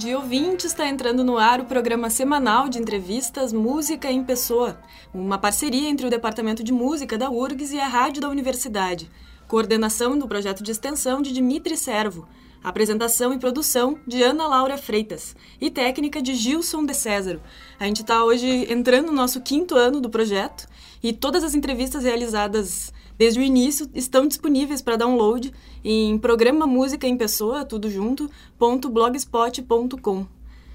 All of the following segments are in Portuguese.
tarde, ouvintes. Está entrando no ar o programa semanal de entrevistas Música em Pessoa, uma parceria entre o Departamento de Música da URGS e a Rádio da Universidade. Coordenação do projeto de extensão de Dimitri Servo. Apresentação e produção de Ana Laura Freitas e técnica de Gilson de Césaro. A gente está hoje entrando no nosso 5º ano do projeto e todas as entrevistas realizadas desde o início estão disponíveis para download em programa Música em Pessoa, tudo junto, .blogspot.com.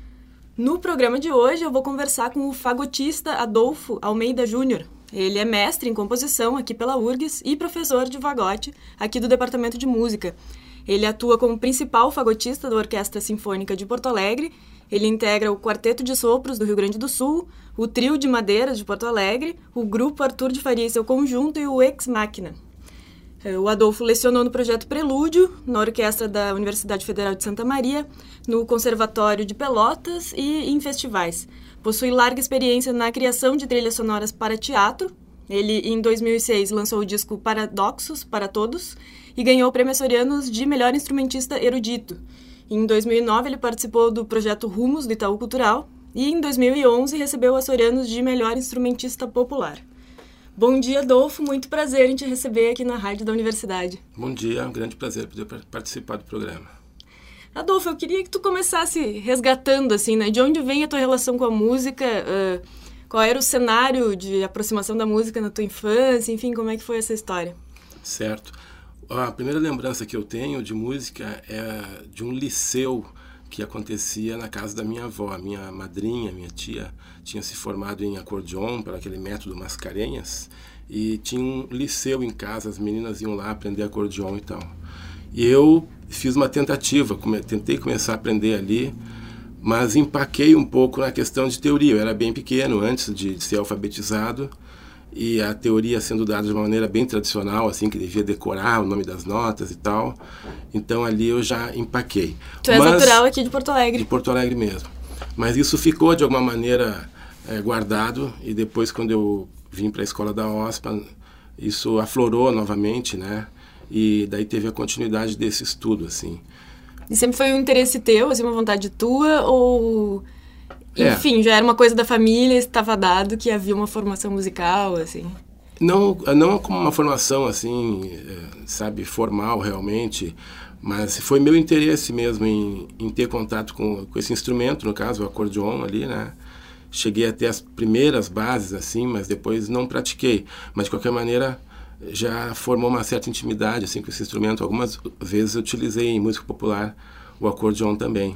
No programa de hoje eu vou conversar com o fagotista Adolfo Almeida Júnior. Ele é mestre em composição aqui pela URGS e professor de fagote aqui do Departamento de Música. Ele atua como principal fagotista da Orquestra Sinfônica de Porto Alegre. Ele integra o Quarteto de Sopros do Rio Grande do Sul, o Trio de Madeiras de Porto Alegre, o Grupo Arthur de Faria e seu conjunto e o Ex Machina. O Adolfo lecionou no projeto Prelúdio, na Orquestra da Universidade Federal de Santa Maria, no Conservatório de Pelotas e em festivais. Possui larga experiência na criação de trilhas sonoras para teatro. Ele, em 2006, lançou o disco Paradoxos para Todos e ganhou o Prêmio Açorianos de Melhor Instrumentista Erudito. Em 2009, ele participou do projeto Rumos do Itaú Cultural e, em 2011, recebeu o Açorianos de Melhor Instrumentista Popular. Bom dia, Adolfo. Muito prazer em te receber aqui na Rádio da Universidade. Bom dia, é um grande prazer poder participar do programa. Adolfo, eu queria que tu começasse resgatando, assim, né? De onde vem a tua relação com a música? Qual era o cenário de aproximação da música na tua infância? Enfim, como é que foi essa história? Certo. A primeira lembrança que eu tenho de música é de um liceu que acontecia na casa da minha avó. A minha madrinha, minha tia, tinha se formado em acordeon, para aquele método Mascarenhas, e tinha um liceu em casa, as meninas iam lá aprender acordeon e tal. E eu fiz uma tentativa, tentei começar a aprender ali, mas empaquei um pouco na questão de teoria. Eu era bem pequeno antes de ser alfabetizado, e a teoria sendo dada de uma maneira bem tradicional, assim, que devia decorar o nome das notas e tal. Então ali eu já empaquei. Tu és natural aqui de Porto Alegre. De Porto Alegre mesmo. Mas isso ficou de alguma maneira guardado, e depois quando eu vim para a escola da OSPA, isso aflorou novamente, né? E daí teve a continuidade desse estudo, assim. E sempre foi um interesse teu, assim, uma vontade tua, ou... Enfim, já era uma coisa da família, estava dado que havia uma formação musical, assim? Não como uma formação, assim, sabe, formal realmente, mas foi meu interesse mesmo em ter contato com esse instrumento, no caso, o acordeon ali, né? Cheguei até as primeiras bases, assim, mas depois não pratiquei. Mas, de qualquer maneira, já formou uma certa intimidade, assim, com esse instrumento. Algumas vezes eu utilizei em música popular o acordeon também.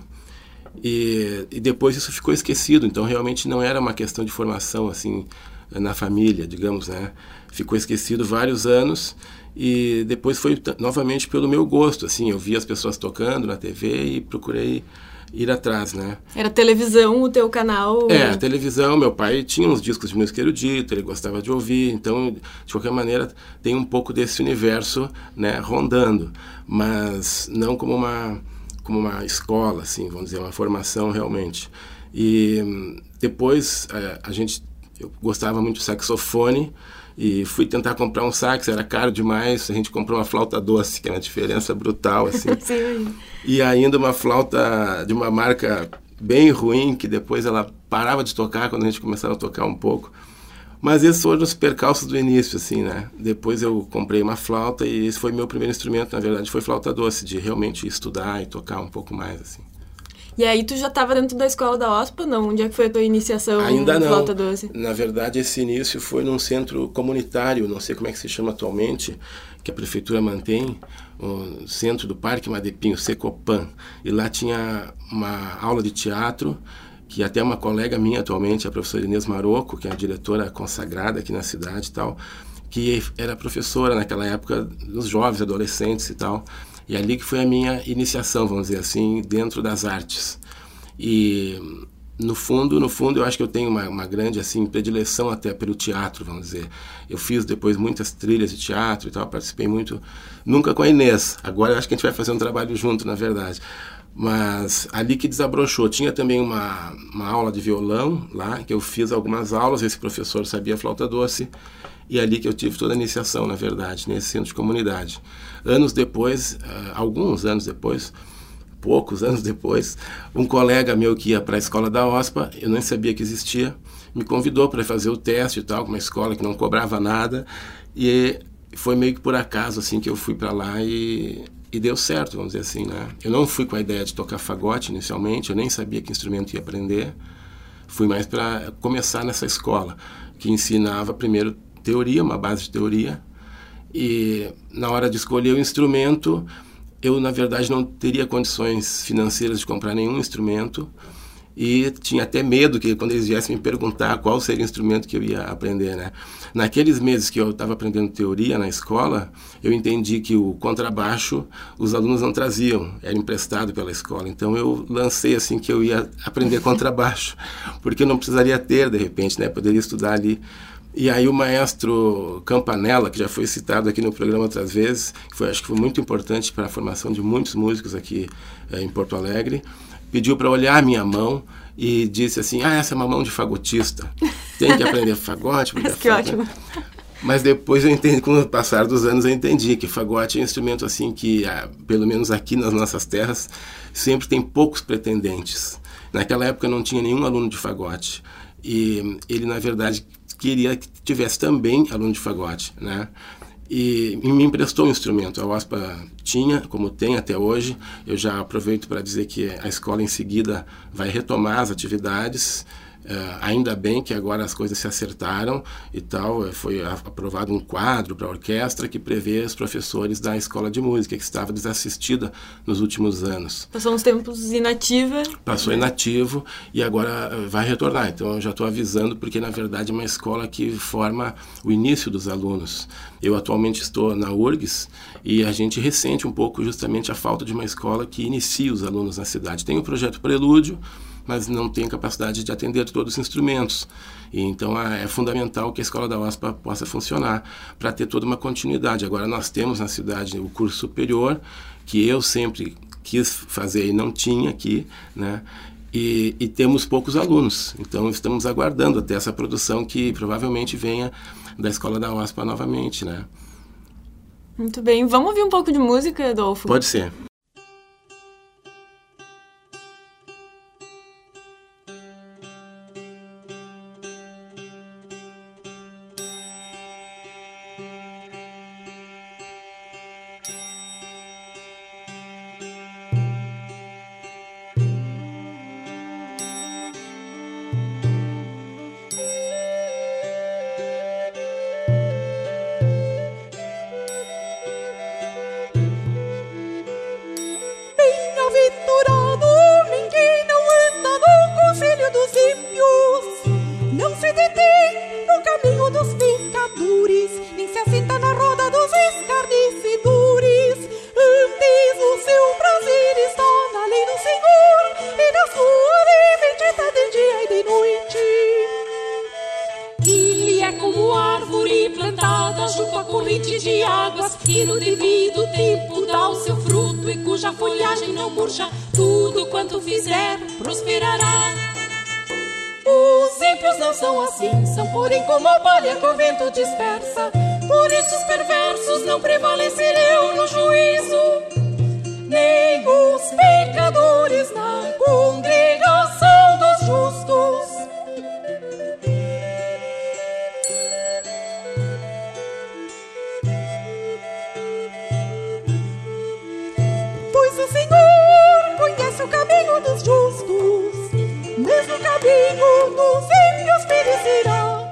E depois isso ficou esquecido, então realmente não era uma questão de formação assim na família, digamos, né? Ficou esquecido vários anos e depois foi novamente pelo meu gosto, assim, eu vi as pessoas tocando na TV e procurei ir atrás, né? Era televisão o teu canal? A televisão, meu pai tinha uns discos de música erudita, ele gostava de ouvir, então, de qualquer maneira, tem um pouco desse universo, né, rondando, mas não como uma escola, assim, vamos dizer, uma formação realmente. E depois eu gostava muito de saxofone e fui tentar comprar um sax, era caro demais, a gente comprou uma flauta doce, que é uma diferença brutal, assim. Sim. E ainda uma flauta de uma marca bem ruim, que depois ela parava de tocar quando a gente começava a tocar um pouco. Mas esses foram os percalços do início, assim, né? Depois eu comprei uma flauta e esse foi meu primeiro instrumento, na verdade, foi flauta doce, de realmente estudar e tocar um pouco mais, assim. E aí tu já estava dentro da escola da OSPA, não? Onde é que foi a tua iniciação Ainda em flauta doce? Na verdade, esse início foi num centro comunitário, não sei como é que se chama atualmente, que a prefeitura mantém, o centro do Parque Madepinho, Secopan. E lá tinha uma aula de teatro, que até uma colega minha atualmente, a professora Inês Marocco, que é a diretora consagrada aqui na cidade e tal, que era professora naquela época dos jovens, adolescentes e tal. E ali que foi a minha iniciação, vamos dizer assim, dentro das artes. E no fundo, eu acho que eu tenho uma grande assim, predileção até pelo teatro, vamos dizer. Eu fiz depois muitas trilhas de teatro e tal, participei muito, nunca com a Inês. Agora eu acho que a gente vai fazer um trabalho junto, na verdade. Mas ali que desabrochou. Tinha também uma aula de violão lá, que eu fiz algumas aulas, esse professor sabia flauta doce, e ali que eu tive toda a iniciação, na verdade, nesse centro de comunidade. Alguns anos depois, poucos anos depois, um colega meu que ia para a escola da OSPA, eu nem sabia que existia, me convidou para fazer o teste e tal, com uma escola que não cobrava nada, e foi meio que por acaso assim que eu fui para lá e deu certo, vamos dizer assim, né? Eu não fui com a ideia de tocar fagote inicialmente, eu nem sabia que instrumento ia aprender, fui mais para começar nessa escola, que ensinava primeiro teoria, uma base de teoria, e na hora de escolher o instrumento, eu, na verdade, não teria condições financeiras de comprar nenhum instrumento e tinha até medo que, quando eles viessem me perguntar qual seria o instrumento que eu ia aprender, né? Naqueles meses que eu estava aprendendo teoria na escola, eu entendi que o contrabaixo os alunos não traziam, era emprestado pela escola. Então, eu lancei assim que eu ia aprender contrabaixo, porque eu não precisaria ter, de repente, né? Poderia estudar ali. E aí o maestro Campanella, que já foi citado aqui no programa outras vezes, acho que foi muito importante para a formação de muitos músicos aqui em Porto Alegre, pediu para olhar a minha mão e disse assim, essa é uma mão de fagotista, tem que aprender fagote. Mas que ótimo. Mas depois eu entendi, com o passar dos anos eu entendi que fagote é um instrumento assim que, pelo menos aqui nas nossas terras, sempre tem poucos pretendentes. Naquela época não tinha nenhum aluno de fagote. E ele, na verdade, queria que tivesse também aluno de fagote, né? E me emprestou um instrumento. A OSPA tinha, como tem até hoje. Eu já aproveito para dizer que a escola em seguida vai retomar as atividades. Ainda bem que agora as coisas se acertaram e tal. Foi aprovado um quadro para a orquestra que prevê os professores da escola de música, que estava desassistida nos últimos anos. Passou uns tempos inativa. Passou inativo e agora vai retornar. Então eu já estou avisando, porque na verdade é uma escola que forma o início dos alunos. Eu atualmente estou na URGS e a gente ressente um pouco justamente a falta de uma escola que inicie os alunos na cidade. Tem o projeto Prelúdio, mas não tem capacidade de atender todos os instrumentos. E então é fundamental que a escola da OSPA possa funcionar para ter toda uma continuidade. Agora nós temos na cidade o curso superior, que eu sempre quis fazer e não tinha aqui, né? E temos poucos alunos. Então estamos aguardando até essa produção que provavelmente venha da escola da OSPA novamente, né? Muito bem. Vamos ouvir um pouco de música, Adolfo? Pode ser. E no devido tempo dá o seu fruto, e cuja folhagem não murcha, tudo quanto fizer prosperará. Os ímpios não são assim, são porém como a palha que o vento dispersa. Por isso os perversos não prevalecerão no juízo, nem os pecadores na congregação dos justos. O caminho dos justos, mesmo o caminho dos ímpios perecerá.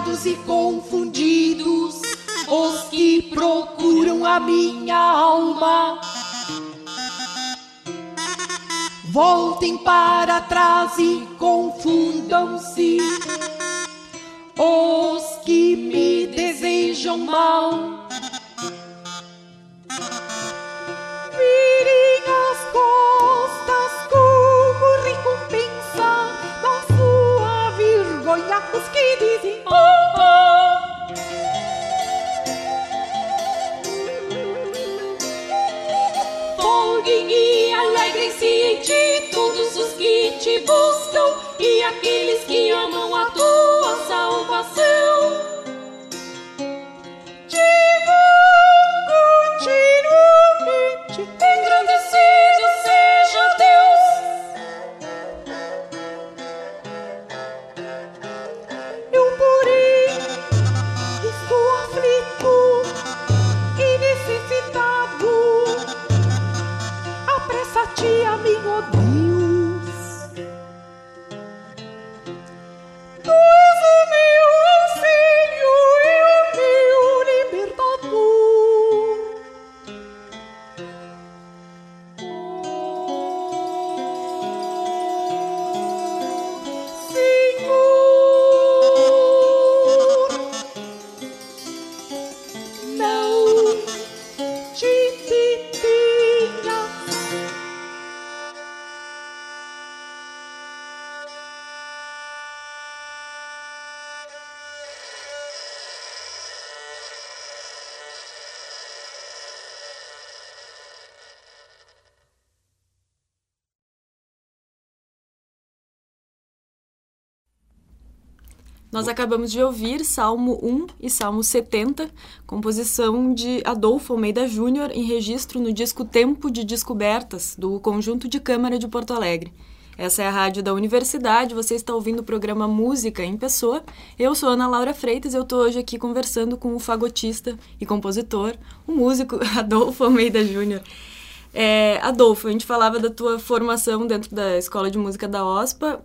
enganados e confundidos, os que procuram a minha alma. Voltem para trás e confundam-se, os que me desejam mal. Virem as costas como recompensa da sua vergonha, os que dizem oh, oh. Folguem e alegrem-se em ti todos os que te buscam e aqueles que amam a tua salvação. Engrandecido seja Deus. Eu, porém, estou aflito e necessitado. Apressa-te a mim, ó Deus. Tu és o meu auxílio e o meu libertador. Nós acabamos de ouvir Salmo 1 e Salmo 70, composição de Adolfo Almeida Júnior, em registro no disco Tempo de Descobertas, do Conjunto de Câmara de Porto Alegre. Essa é a rádio da Universidade, você está ouvindo o programa Música em Pessoa. Eu sou Ana Laura Freitas e eu estou hoje aqui conversando com o fagotista e compositor, o músico Adolfo Almeida Júnior. Adolfo, a gente falava da tua formação dentro da Escola de Música da OSPA,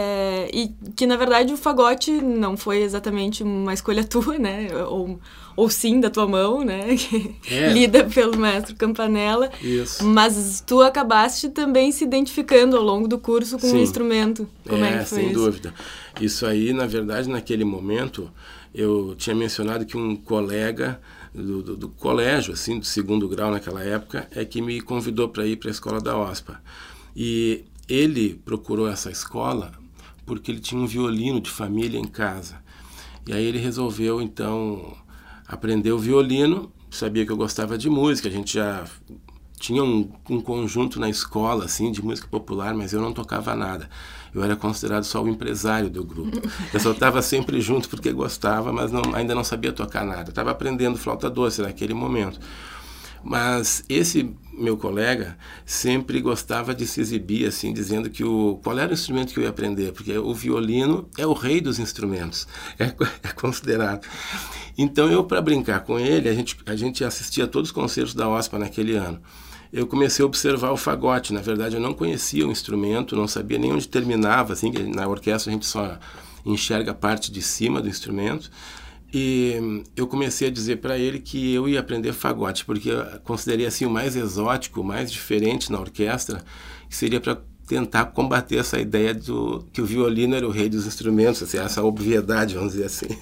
e que, na verdade, o fagote não foi exatamente uma escolha tua, né? Ou sim, da tua mão, né? Lida pelo mestre Campanella. Isso. Mas tu acabaste também se identificando ao longo do curso com o instrumento. Como é que foi sem isso? dúvida. Isso aí, na verdade, naquele momento, eu tinha mencionado que um colega do colégio, assim, do segundo grau naquela época, é que me convidou para ir para a escola da OSPA. E ele procurou essa escola porque ele tinha um violino de família em casa. E aí ele resolveu, então, aprender o violino, sabia que eu gostava de música, a gente já tinha um conjunto na escola, assim, de música popular, mas eu não tocava nada. Eu era considerado só o empresário do grupo. Eu só estava sempre junto porque gostava, mas ainda não sabia tocar nada. Estava aprendendo flauta doce naquele momento. Mas esse meu colega sempre gostava de se exibir, assim, dizendo que qual era o instrumento que eu ia aprender, porque o violino é o rei dos instrumentos, é considerado. Então, eu, para brincar com ele, a gente assistia a todos os concertos da OSPA naquele ano. Eu comecei a observar o fagote. Na verdade, eu não conhecia o instrumento, não sabia nem onde terminava, assim, que na orquestra a gente só enxerga a parte de cima do instrumento. E eu comecei a dizer para ele que eu ia aprender fagote, porque eu considerei assim o mais exótico, o mais diferente na orquestra, que seria para tentar combater essa ideia que o violino era o rei dos instrumentos, assim, essa obviedade, vamos dizer assim.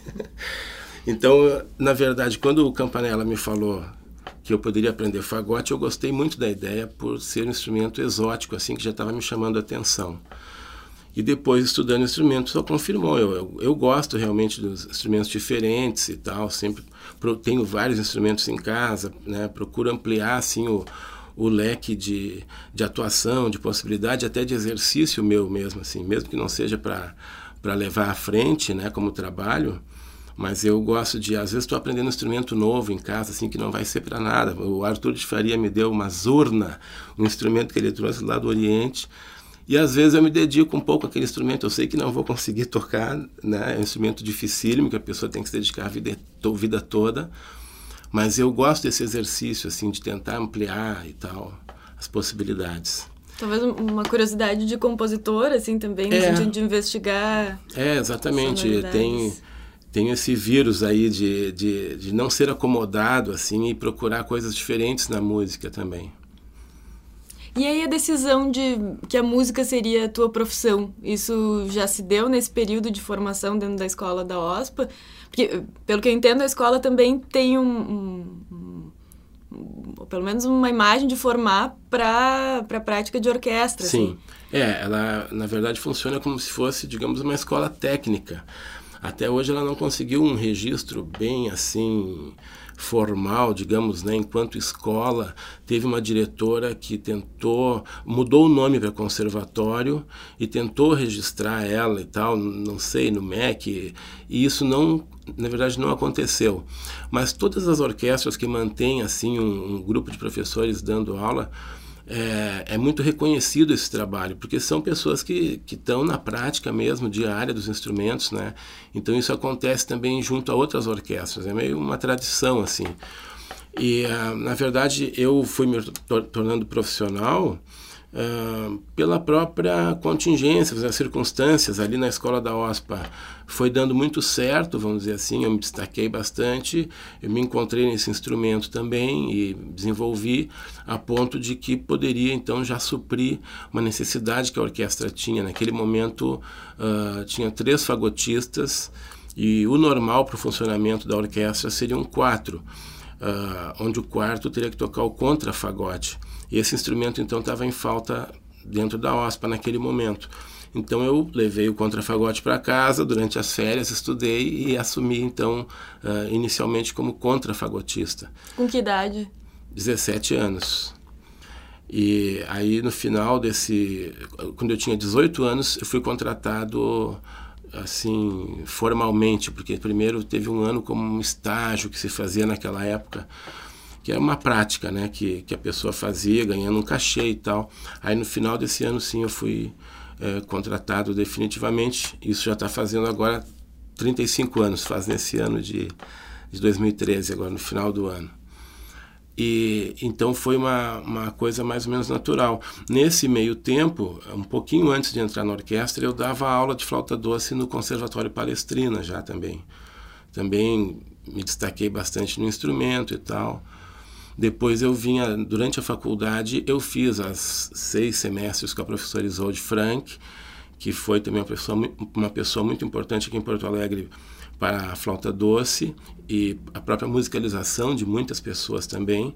Então, na verdade, quando o Campanella me falou que eu poderia aprender fagote, eu gostei muito da ideia por ser um instrumento exótico, assim, que já estava me chamando a atenção. E depois, estudando instrumentos, só confirmou. Eu gosto realmente dos instrumentos diferentes e tal, sempre tenho vários instrumentos em casa, né? Procuro ampliar assim, o leque de atuação, de possibilidade, até de exercício meu mesmo, assim, mesmo que não seja para levar à frente, né, como trabalho. Mas eu gosto de, às vezes estou aprendendo um instrumento novo em casa, assim, que não vai ser para nada. O Arthur de Faria me deu uma zurna, um instrumento que ele trouxe lá do Oriente, e às vezes eu me dedico um pouco àquele instrumento. Eu sei que não vou conseguir tocar, né? É um instrumento dificílimo, que a pessoa tem que se dedicar a vida toda, mas eu gosto desse exercício, assim, de tentar ampliar e tal, as possibilidades. Talvez uma curiosidade de compositor, assim, também, no sentido de investigar. Exatamente. tenho esse vírus aí de não ser acomodado assim e procurar coisas diferentes na música também. E aí a decisão de que a música seria a tua profissão, isso já se deu nesse período de formação dentro da escola da OSPA? Porque, pelo que eu entendo, a escola também tem pelo menos uma imagem de formar para a prática de orquestra. Sim, assim. Ela na verdade funciona como se fosse, digamos, uma escola técnica. Até hoje ela não conseguiu um registro bem assim formal, digamos, né? Enquanto escola, teve uma diretora que mudou o nome para conservatório e tentou registrar ela e tal, não sei, no MEC, e isso não, na verdade, não aconteceu. Mas todas as orquestras que mantêm assim um grupo de professores dando aula, é muito reconhecido esse trabalho, porque são pessoas que estão na prática mesmo, diária dos instrumentos, né? Então isso acontece também junto a outras orquestras, é meio uma tradição, assim. E, na verdade, eu fui me tornando profissional pela própria contingência, as circunstâncias ali na escola da OSPA foi dando muito certo, vamos dizer assim, eu me destaquei bastante, eu me encontrei nesse instrumento também e desenvolvi a ponto de que poderia então já suprir uma necessidade que a orquestra tinha. Naquele momento tinha 3 fagotistas e o normal para o funcionamento da orquestra seriam 4, onde o quarto teria que tocar o contrafagote. E esse instrumento, então, estava em falta dentro da OSPA naquele momento. Então, eu levei o contrafagote para casa, durante as férias, estudei e assumi, então, inicialmente como contrafagotista. Com que idade? 17 anos. E aí, no final quando eu tinha 18 anos, eu fui contratado assim, formalmente, porque primeiro teve um ano como um estágio que se fazia naquela época, que era uma prática, né, que a pessoa fazia, ganhando um cachê e tal. Aí no final desse ano, sim, eu fui contratado definitivamente. Isso já está fazendo agora 35 anos, faz nesse ano de 2013, agora no final do ano. E então foi uma coisa mais ou menos natural. Nesse meio tempo, um pouquinho antes de entrar na orquestra, eu dava aula de flauta doce no Conservatório Palestrina já também. Também me destaquei bastante no instrumento e tal. Depois eu vinha, durante a faculdade, eu fiz as 6 semestres com a professora Isolde Frank, que foi também uma pessoa muito importante aqui em Porto Alegre para a flauta doce e a própria musicalização de muitas pessoas também.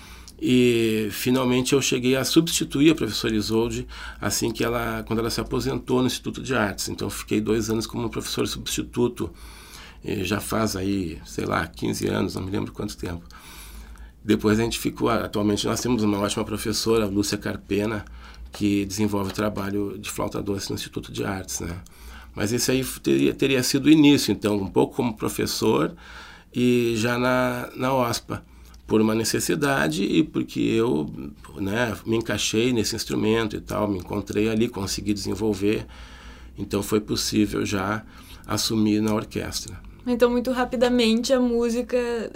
E finalmente eu cheguei a substituir a professora Isolde assim que quando ela se aposentou no Instituto de Artes. Então eu fiquei 2 anos como professor substituto, e já faz aí, sei lá, 15 anos, não me lembro quanto tempo. Depois a gente atualmente nós temos uma ótima professora, Lúcia Carpena, que desenvolve o trabalho de flauta doce no Instituto de Artes, né? Mas esse aí teria sido o início, então, um pouco como professor e já na OSPA, por uma necessidade e porque eu, né, me encaixei nesse instrumento e tal, me encontrei ali, consegui desenvolver, então foi possível já assumir na orquestra. Então, muito rapidamente, a música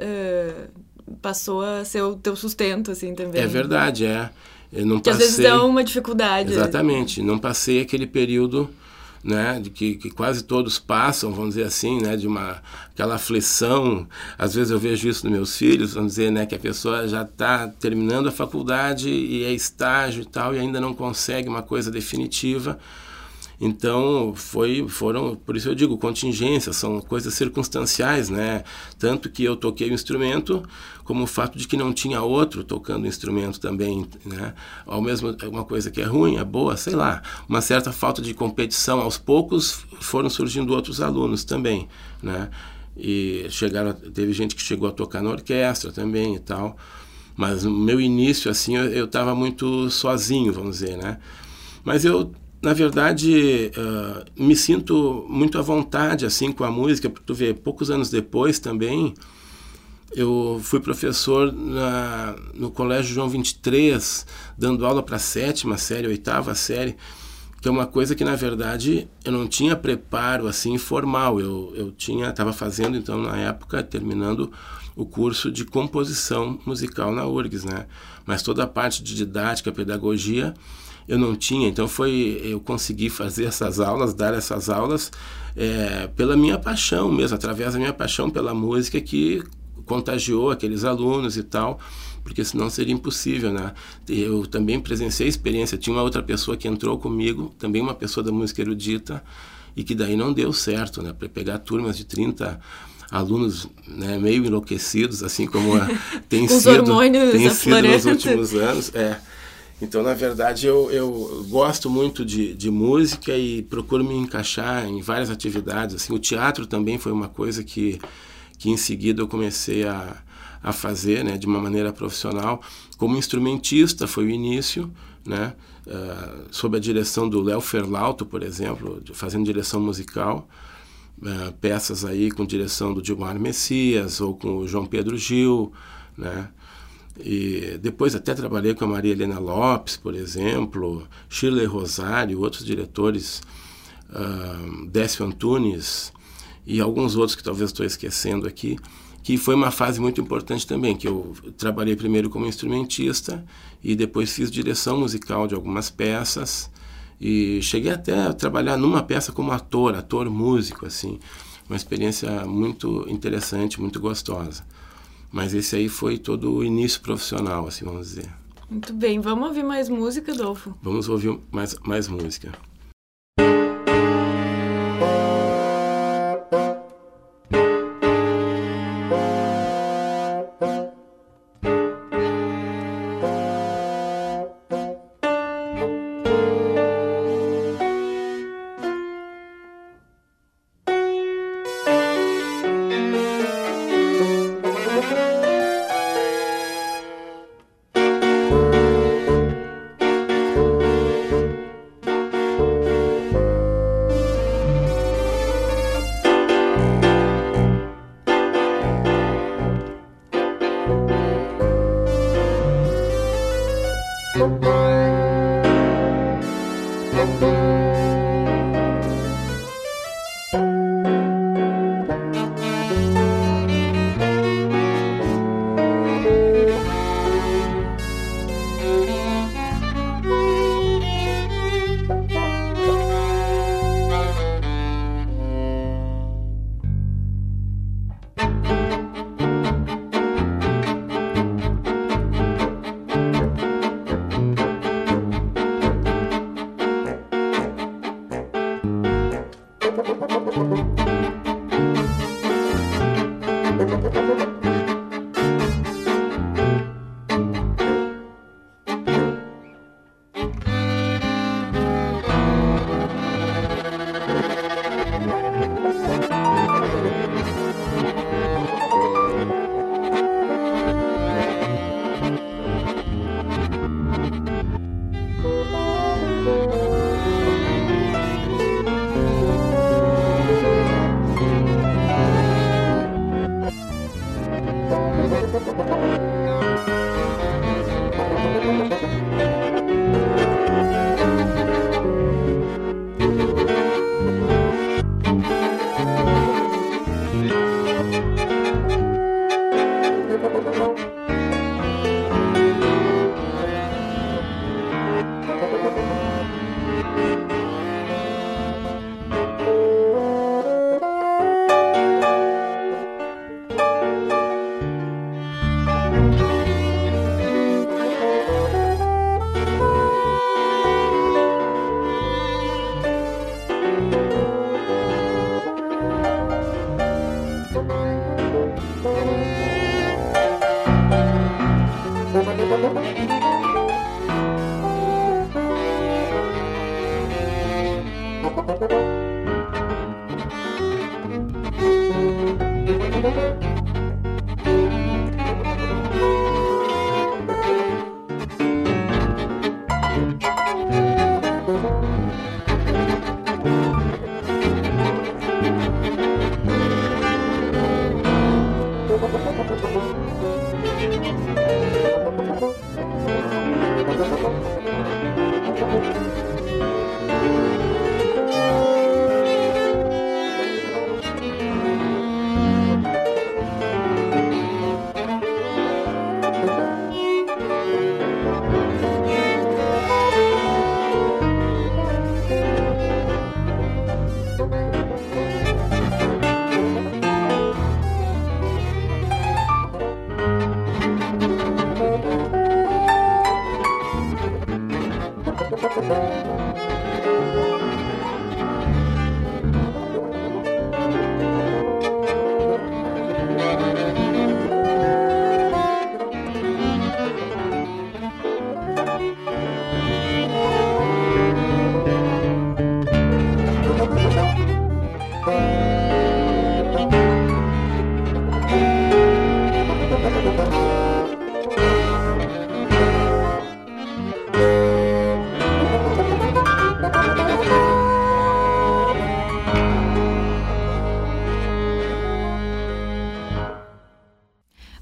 passou a ser o teu sustento, assim, também. É verdade, Eu não que passei... às vezes é uma dificuldade. Exatamente, não passei aquele período, né, de que quase todos passam, vamos dizer assim, né, de aquela aflição. Às vezes eu vejo isso nos meus filhos, vamos dizer, né, que a pessoa já está terminando a faculdade e é estágio e tal, e ainda não consegue uma coisa definitiva. Então, por isso eu digo, contingências, são coisas circunstanciais, né? Tanto que eu toquei o instrumento, como o fato de que não tinha outro tocando o instrumento também, né? Ao mesmo, uma coisa que é ruim, é boa, sei lá, uma certa falta de competição. Aos poucos foram surgindo outros alunos também, né? E teve gente que chegou a tocar na orquestra também e tal. Mas no meu início, assim, eu estava muito sozinho, vamos dizer, né? Mas na verdade, me sinto muito à vontade assim, com a música, porque tu vê, poucos anos depois também, eu fui professor no Colégio João 23, dando aula para a 7ª série, 8ª série, que é uma coisa que, na verdade, eu não tinha preparo assim, formal. Eu estava fazendo, então, na época, terminando o curso de composição musical na URGS, né? Mas toda a parte de didática, pedagogia, eu não tinha, então eu consegui fazer essas aulas, dar essas aulas pela minha paixão mesmo, através da minha paixão pela música que contagiou aqueles alunos e tal, porque senão seria impossível, né? Eu também presenciei a experiência, tinha uma outra pessoa que entrou comigo, também uma pessoa da música erudita, e que daí não deu certo, né? Para pegar turmas de 30 alunos, né, meio enlouquecidos, assim como tem sido nos últimos anos. Então, na verdade, eu gosto muito de música e procuro me encaixar em várias atividades. Assim, o teatro também foi uma coisa que em seguida eu comecei a fazer, né, de uma maneira profissional. Como instrumentista foi o início, né, sob a direção do Léo Ferlauto, por exemplo, fazendo direção musical. Peças aí com direção do Gilmar Messias ou com o João Pedro Gil, né? E depois até trabalhei com a Maria Helena Lopes, por exemplo, Shirley Rosário, outros diretores, Décio Antunes e alguns outros que talvez estou esquecendo aqui, que foi uma fase muito importante também, que eu trabalhei primeiro como instrumentista e depois fiz direção musical de algumas peças. E cheguei até a trabalhar numa peça como ator músico, assim. Uma experiência muito interessante, muito gostosa. Mas esse aí foi todo o início profissional, assim, vamos dizer. Muito bem. Vamos ouvir mais música, Adolfo? Vamos ouvir mais música.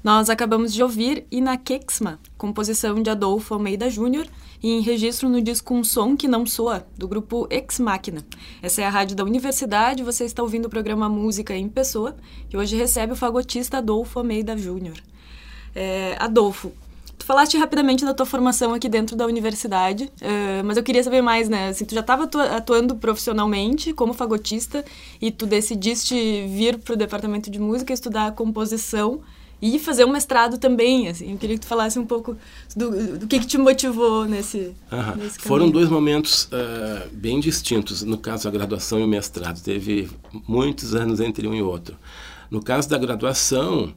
Nós acabamos de ouvir Inaquexma, composição de Adolfo Almeida Júnior, e em registro no disco Um Som Que Não Soa, do grupo Ex Machina. Essa é a rádio da Universidade, você está ouvindo o programa Música em Pessoa, que hoje recebe o fagotista Adolfo Almeida Júnior. Adolfo, tu falaste rapidamente da tua formação aqui dentro da universidade, mas eu queria saber mais, né? Assim, tu já estava atuando profissionalmente como fagotista e tu decidiste vir para o departamento de música, estudar composição e fazer um mestrado também, assim. Eu queria que tu falasse um pouco do que te motivou nesse caminho. Foram 2 momentos bem distintos, no caso a graduação e o mestrado. Teve muitos anos entre um e outro. No caso da graduação,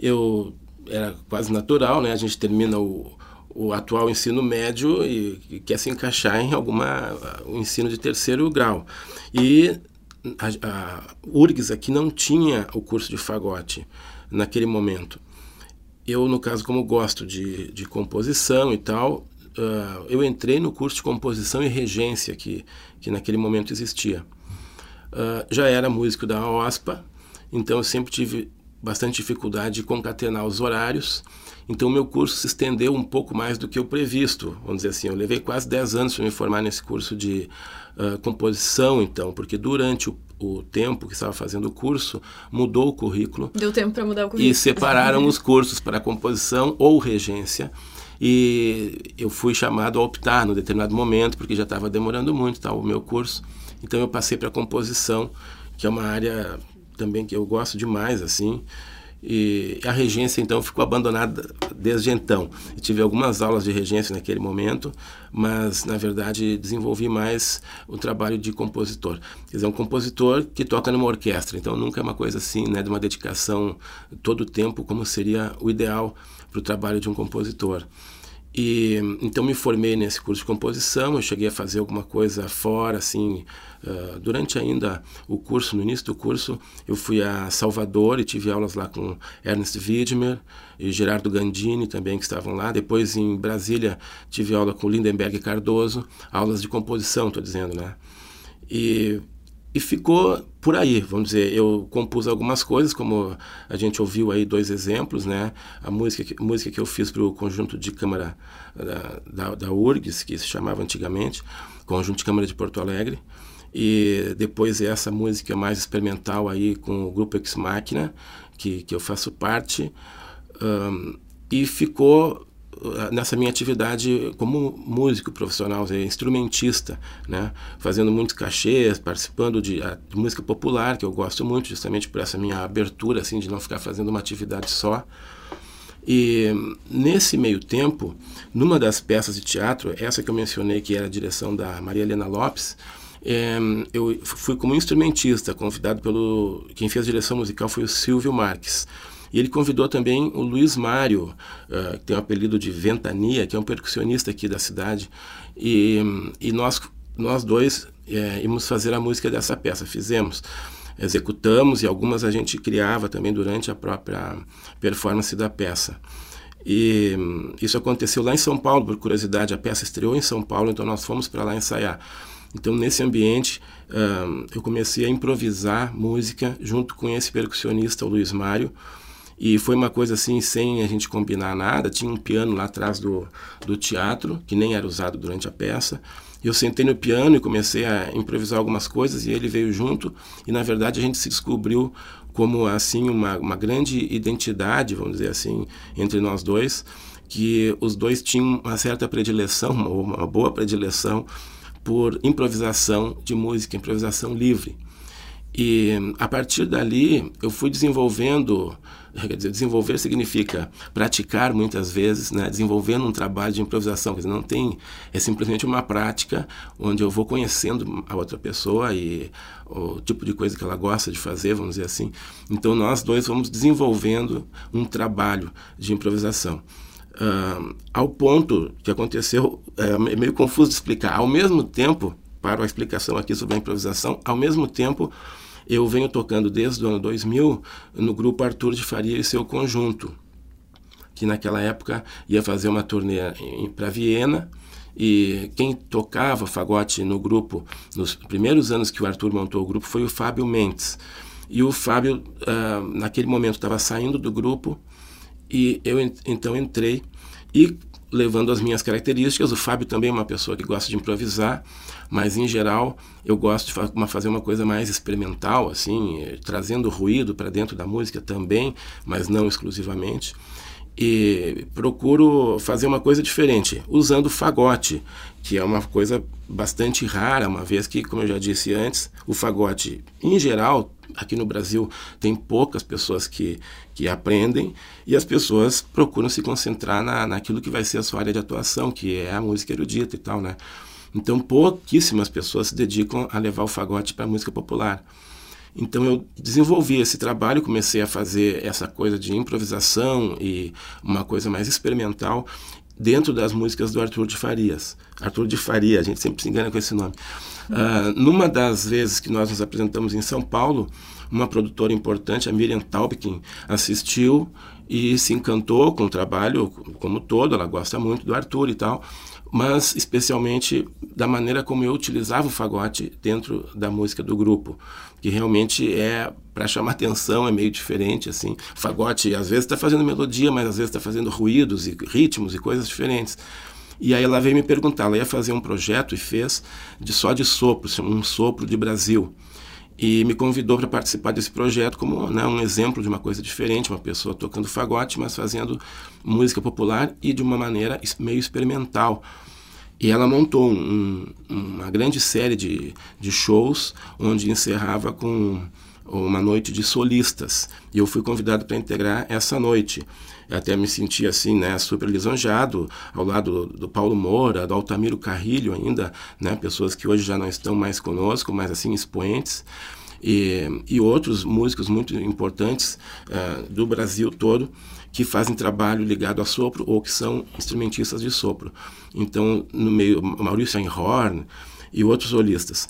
era quase natural, né? A gente termina o atual ensino médio e quer se encaixar em o ensino de 3º grau. E a URGS aqui não tinha o curso de fagote naquele momento. Eu, no caso, como gosto de composição e tal, eu entrei no curso de composição e regência que naquele momento existia. Já era músico da OSPA, então eu sempre tive bastante dificuldade de concatenar os horários, então o meu curso se estendeu um pouco mais do que o previsto, vamos dizer assim. Eu levei quase 10 anos para me formar nesse curso de composição, então, porque durante o tempo que estava fazendo o curso, mudou o currículo. Deu tempo para mudar o currículo. E separaram os cursos para composição ou regência, e eu fui chamado a optar no determinado momento, porque já estava demorando muito o meu curso, então eu passei para composição, que é uma área também que eu gosto demais, assim, e a regência, então, ficou abandonada desde então. Eu tive algumas aulas de regência naquele momento, mas, na verdade, desenvolvi mais o trabalho de compositor. Quer dizer, um compositor que toca numa orquestra, então nunca é uma coisa assim, né, de uma dedicação todo o tempo, como seria o ideal para o trabalho de um compositor. E então me formei nesse curso de composição. Eu cheguei a fazer alguma coisa fora, assim, durante ainda o curso, no início do curso, eu fui a Salvador e tive aulas lá com Ernest Wiedmer e Gerardo Gandini também, que estavam lá. Depois, em Brasília, tive aula com Lindenberg Cardoso, aulas de composição, estou dizendo, né? E ficou por aí, vamos dizer. Eu compus algumas coisas, como a gente ouviu aí 2 exemplos, né? A música que eu fiz para o conjunto de câmara da URGS, que se chamava antigamente, Conjunto de Câmara de Porto Alegre. E depois essa música mais experimental aí com o grupo Ex Machina, que eu faço parte. E ficou nessa minha atividade como músico profissional, instrumentista, né? Fazendo muitos cachês, participando de música popular, que eu gosto muito, justamente por essa minha abertura, assim, de não ficar fazendo uma atividade só. E nesse meio tempo, numa das peças de teatro, essa que eu mencionei, que era a direção da Maria Helena Lopes, eu fui como instrumentista, convidado quem fez a direção musical foi o Silvio Marques. E ele convidou também o Luiz Mário, que tem o apelido de Ventania, que é um percussionista aqui da cidade. E nós 2 íamos fazer a música dessa peça. Executamos, e algumas a gente criava também durante a própria performance da peça. E isso aconteceu lá em São Paulo, por curiosidade. A peça estreou em São Paulo, então nós fomos para lá ensaiar. Então, nesse ambiente, eu comecei a improvisar música junto com esse percussionista, o Luiz Mário. E foi uma coisa assim, sem a gente combinar nada. Tinha um piano lá atrás do teatro, que nem era usado durante a peça. Eu sentei no piano e comecei a improvisar algumas coisas, e ele veio junto. E, na verdade, a gente se descobriu como assim uma grande identidade, vamos dizer assim, entre nós 2, que os 2 tinham uma certa predileção, uma boa predileção, por improvisação de música, improvisação livre. E a partir dali eu fui desenvolvendo, quer dizer, desenvolver significa praticar muitas vezes, né? Desenvolvendo um trabalho de improvisação, quer dizer, é simplesmente uma prática onde eu vou conhecendo a outra pessoa e o tipo de coisa que ela gosta de fazer, vamos dizer assim. Então nós 2 vamos desenvolvendo um trabalho de improvisação. Ao ponto que aconteceu, é meio confuso de explicar, ao mesmo tempo, para a explicação aqui sobre a improvisação, ao mesmo tempo eu venho tocando desde o ano 2000 no grupo Arthur de Faria e seu conjunto, que naquela época ia fazer uma turnê para Viena, e quem tocava fagote no grupo, nos primeiros anos que o Arthur montou o grupo, foi o Fábio Mendes. E o Fábio, naquele momento, estava saindo do grupo, E eu então entrei e levando as minhas características. O Fábio também é uma pessoa que gosta de improvisar, mas em geral eu gosto de fazer uma coisa mais experimental, assim, trazendo ruído para dentro da música também, mas não exclusivamente. E procuro fazer uma coisa diferente, usando o fagote, que é uma coisa bastante rara, uma vez que, como eu já disse antes, o fagote, em geral, aqui no Brasil, tem poucas pessoas que aprendem, e as pessoas procuram se concentrar naquilo que vai ser a sua área de atuação, que é a música erudita e tal, né? Então, pouquíssimas pessoas se dedicam a levar o fagote para a música popular. Então eu desenvolvi esse trabalho, comecei a fazer essa coisa de improvisação e uma coisa mais experimental dentro das músicas do Arthur de Farias. Arthur de Faria, a gente sempre se engana com esse nome. Numa das vezes que nós nos apresentamos em São Paulo, uma produtora importante, a Miriam Taubkin, assistiu e se encantou com o trabalho como todo. Ela gosta muito do Arthur e tal, mas especialmente da maneira como eu utilizava o fagote dentro da música do grupo, que realmente é para chamar atenção, é meio diferente, assim. O fagote às vezes está fazendo melodia, mas às vezes está fazendo ruídos e ritmos e coisas diferentes. E aí ela veio me perguntar, ela ia fazer um projeto e fez só de sopro, um sopro de Brasil. E me convidou para participar desse projeto como, né, um exemplo de uma coisa diferente, uma pessoa tocando fagote, mas fazendo música popular e de uma maneira meio experimental. E ela montou uma grande série de shows, onde encerrava com uma noite de solistas. E eu fui convidado para integrar essa noite. Eu até me senti assim, né, super lisonjeado, ao lado do Paulo Moura, do Altamiro Carrilho ainda, né, pessoas que hoje já não estão mais conosco, mas assim, expoentes. E outros músicos muito importantes do Brasil todo, que fazem trabalho ligado a sopro ou que são instrumentistas de sopro. Então, no meio, Maurício Einhorn e outros solistas.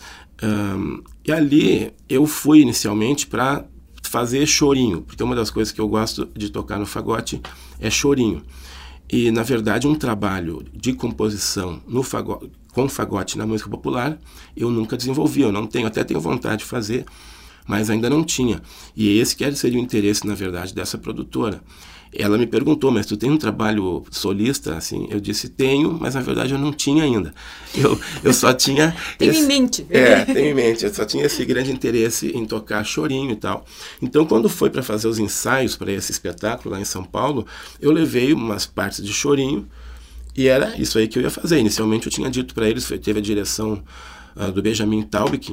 E ali eu fui inicialmente para fazer chorinho, porque uma das coisas que eu gosto de tocar no fagote é chorinho. E, na verdade, um trabalho de composição com fagote na música popular eu nunca desenvolvi, eu não tenho, até tenho vontade de fazer, mas ainda não tinha. E esse que seria o interesse, na verdade, dessa produtora. Ela me perguntou, mas tu tem um trabalho solista? Assim, eu disse, tenho, mas na verdade eu não tinha ainda. Eu só tinha... Tenho em mente. Tenho em mente. Eu só tinha esse grande interesse em tocar chorinho e tal. Então, quando foi para fazer os ensaios para esse espetáculo lá em São Paulo, eu levei umas partes de chorinho e era isso aí que eu ia fazer. Inicialmente eu tinha dito para eles, teve a direção do Benjamin Taubkin,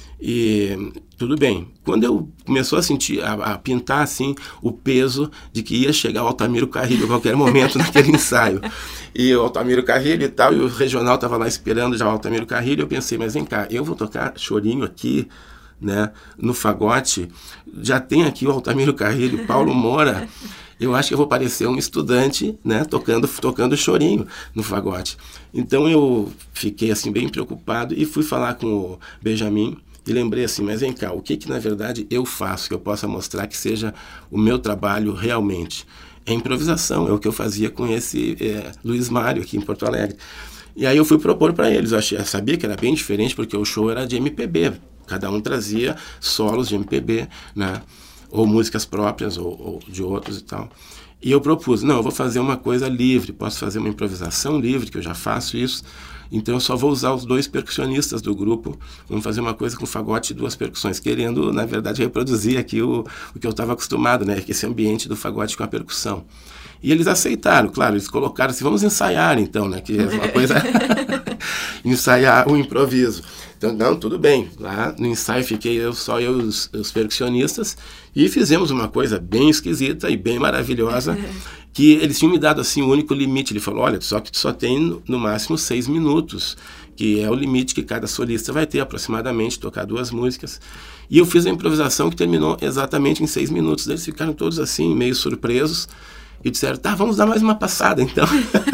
e tudo bem. Quando eu começou a sentir, a pintar assim, o peso de que ia chegar o Altamiro Carrilho a qualquer momento naquele ensaio. E o Altamiro Carrilho e tal, e o regional estava lá esperando já o Altamiro Carrilho, eu pensei, mas vem cá, eu vou tocar chorinho aqui, né, no fagote, já tem aqui o Altamiro Carrilho, Paulo Moura, eu acho que eu vou parecer um estudante, né, tocando chorinho no fagote. Então eu fiquei assim bem preocupado e fui falar com o Benjamin, e lembrei assim, mas vem cá, o que na verdade eu faço, que eu possa mostrar que seja o meu trabalho realmente? É improvisação, é o que eu fazia com esse Luiz Mário aqui em Porto Alegre. E aí eu fui propor para eles, eu sabia que era bem diferente, porque o show era de MPB, cada um trazia solos de MPB, né? Ou músicas próprias, ou de outros e tal. E eu propus, não, eu vou fazer uma coisa livre, posso fazer uma improvisação livre, que eu já faço isso, então eu só vou usar os 2 percussionistas do grupo, vamos fazer uma coisa com fagote e 2 percussões, querendo, na verdade, reproduzir aqui o que eu estava acostumado, né, esse ambiente do fagote com a percussão. E eles aceitaram, claro, eles colocaram assim, vamos ensaiar então, né, que é uma coisa, ensaiar o improviso. Então, não, tudo bem, lá no ensaio fiquei só eu e os percussionistas, e fizemos uma coisa bem esquisita e bem maravilhosa, que eles tinham me dado assim o único limite. Ele falou, olha, só que tu só tem no máximo 6 minutos, que é o limite que cada solista vai ter aproximadamente, tocar 2 músicas. E eu fiz a improvisação que terminou exatamente em 6 minutos. Eles ficaram todos assim, meio surpresos, e disseram, tá, vamos dar mais uma passada então.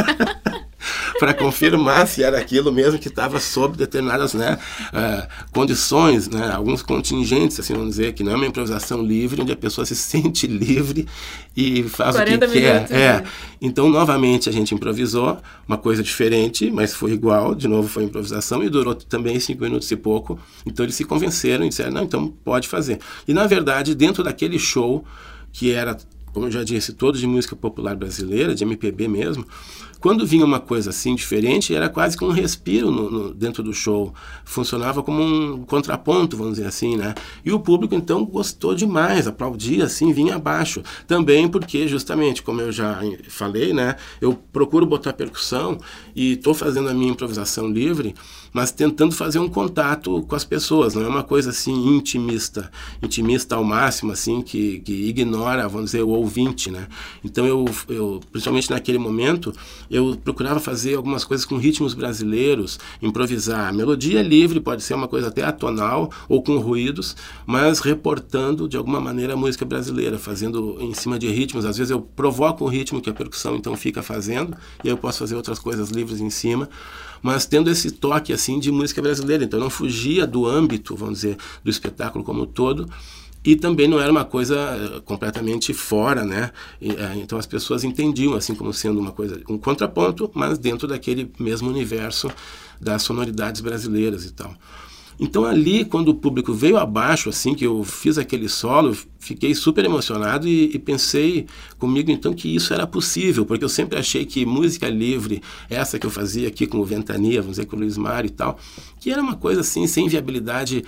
Para confirmar se era aquilo mesmo que estava sob determinadas, né, condições, né, alguns contingentes, assim, vamos dizer, que não é uma improvisação livre, onde a pessoa se sente livre e faz o que quer. Então, novamente, a gente improvisou, uma coisa diferente, mas foi igual, de novo foi improvisação, e durou também 5 minutos e pouco. Então, eles se convenceram e disseram, não, então pode fazer. E, na verdade, dentro daquele show, que era como eu já disse, todos de música popular brasileira, de MPB mesmo. Quando vinha uma coisa assim diferente, era quase que um respiro dentro do show. Funcionava como um contraponto, vamos dizer assim, né? E o público, então, gostou demais, aplaudia, assim, vinha abaixo. Também porque, justamente, como eu já falei, né? Eu procuro botar percussão e estou fazendo a minha improvisação livre, mas tentando fazer um contato com as pessoas. Não é uma coisa, assim, intimista ao máximo, assim, que ignora, vamos dizer, o ouvinte, né? Então, eu principalmente naquele momento, eu procurava fazer algumas coisas com ritmos brasileiros, improvisar. A melodia livre pode ser uma coisa até atonal ou com ruídos, mas reportando de alguma maneira a música brasileira, fazendo em cima de ritmos. Às vezes eu provoco o ritmo que a percussão então fica fazendo, e aí eu posso fazer outras coisas livres em cima, mas tendo esse toque assim de música brasileira. Então eu não fugia do âmbito, vamos dizer, do espetáculo como um todo. E também não era uma coisa completamente fora, né? Então as pessoas entendiam assim como sendo uma coisa, um contraponto, mas dentro daquele mesmo universo das sonoridades brasileiras e tal. Então ali, quando o público veio abaixo, assim, que eu fiz aquele solo, fiquei super emocionado e pensei comigo, então, que isso era possível, porque eu sempre achei que música livre, essa que eu fazia aqui com o Ventania, vamos dizer, com o Luiz Mário e tal, que era uma coisa, assim, sem viabilidade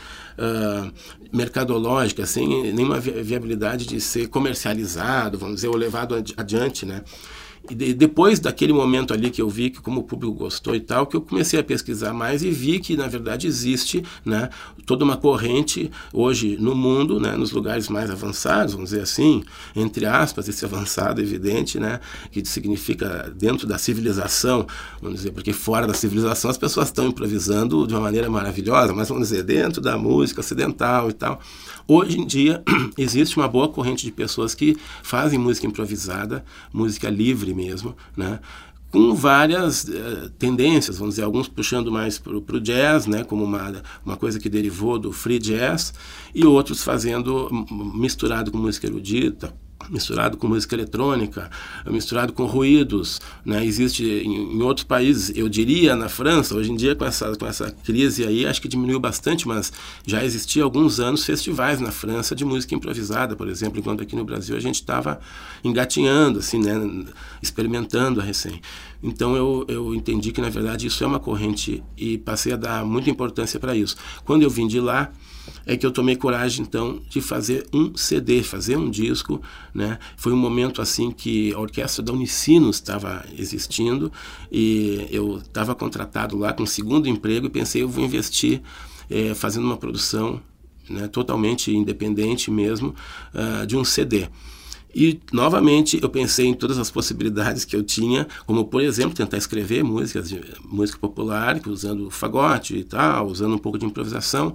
mercadológica, sem nenhuma viabilidade de ser comercializado, vamos dizer, ou levado adiante, né? E depois daquele momento ali que eu vi que como o público gostou e tal, que eu comecei a pesquisar mais e vi que, na verdade, existe, né, toda uma corrente hoje no mundo, né, nos lugares mais avançados, vamos dizer assim, entre aspas, esse avançado evidente, né, que significa dentro da civilização, vamos dizer, porque fora da civilização as pessoas estão improvisando de uma maneira maravilhosa, mas vamos dizer, dentro da música ocidental e tal. Hoje em dia existe uma boa corrente de pessoas que fazem música improvisada, música livre mesmo, né? Com várias tendências, vamos dizer, alguns puxando mais para o jazz, né? Como uma coisa que derivou do free jazz, e outros fazendo misturado com música erudita, misturado com música eletrônica, misturado com ruídos, né? Existe em outros países, eu diria na França, hoje em dia com essa crise aí, acho que diminuiu bastante, mas já existia há alguns anos festivais na França de música improvisada, por exemplo, enquanto aqui no Brasil a gente estava engatinhando, assim, né? Experimentando a recém. Então eu entendi que na verdade isso é uma corrente e passei a dar muita importância para isso. Quando eu vim de lá, é que eu tomei coragem, então, de fazer um CD, fazer um disco, né? Foi um momento, assim, que a orquestra da Unicinos estava existindo e eu estava contratado lá com um segundo emprego e pensei, eu vou investir fazendo uma produção, né, totalmente independente mesmo, de um CD. E, novamente, eu pensei em todas as possibilidades que eu tinha, como, por exemplo, tentar escrever música popular, usando fagote e tal, usando um pouco de improvisação.